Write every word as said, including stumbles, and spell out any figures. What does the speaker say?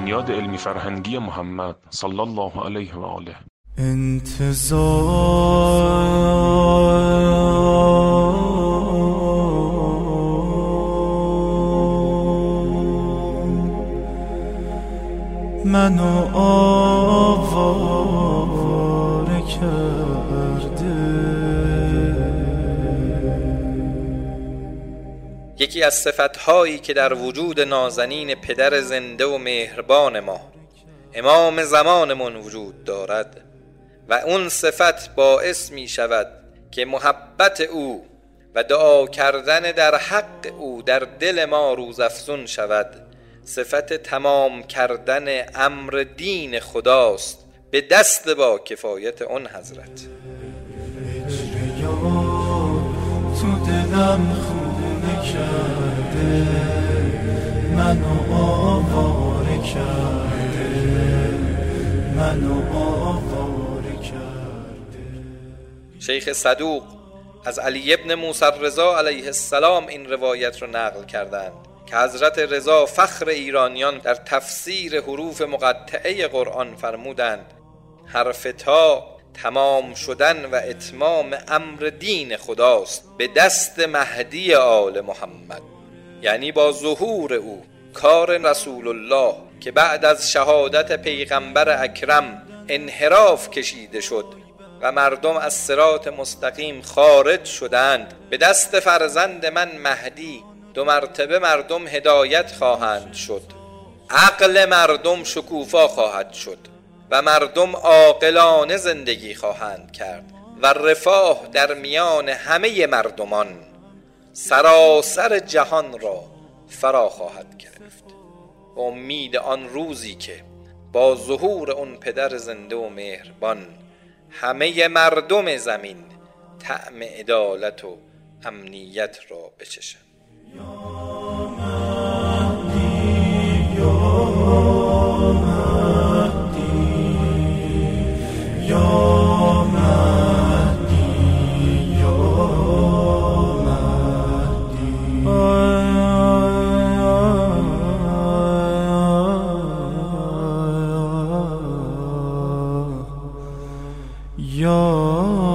بنیاد علمی فرهنگی محمد صلی الله علیه و آله. انتظار منو آواره کرده. یکی از صفت‌هایی که در وجود نازنین پدر زنده و مهربان ما امام زمانمون وجود دارد و اون صفت باعث می شود که محبت او و دعا کردن در حق او در دل ما روزافزون شود، صفت تمام کردن امر دین خداست به دست با کفایت اون حضرت. تو دلم خونه کرده، منو آواره کرده، منو آواره کرده. شیخ صدوق از علی ابن موسی رضا علیه السلام این روایت رو نقل کردند که حضرت رضا فخر ایرانیان در تفسیر حروف مقطعه قرآن فرمودند حرف تا تمام شدن و اتمام امر دین خداست به دست مهدی آل محمد، یعنی با ظهور او کار رسول الله که بعد از شهادت پیغمبر اکرم انحراف کشیده شد و مردم از صراط مستقیم خارج شدند، به دست فرزند من مهدی دو مرتبه مردم هدایت خواهند شد، عقل مردم شکوفا خواهد شد و مردم عاقلانه زندگی خواهند کرد و رفاه در میان همه مردمان سراسر جهان را فرا خواهد گرفت. به امید آن روزی که با ظهور اون پدر زنده و مهربان همه مردم زمین طعم عدالت و امنیت را بچشند. یا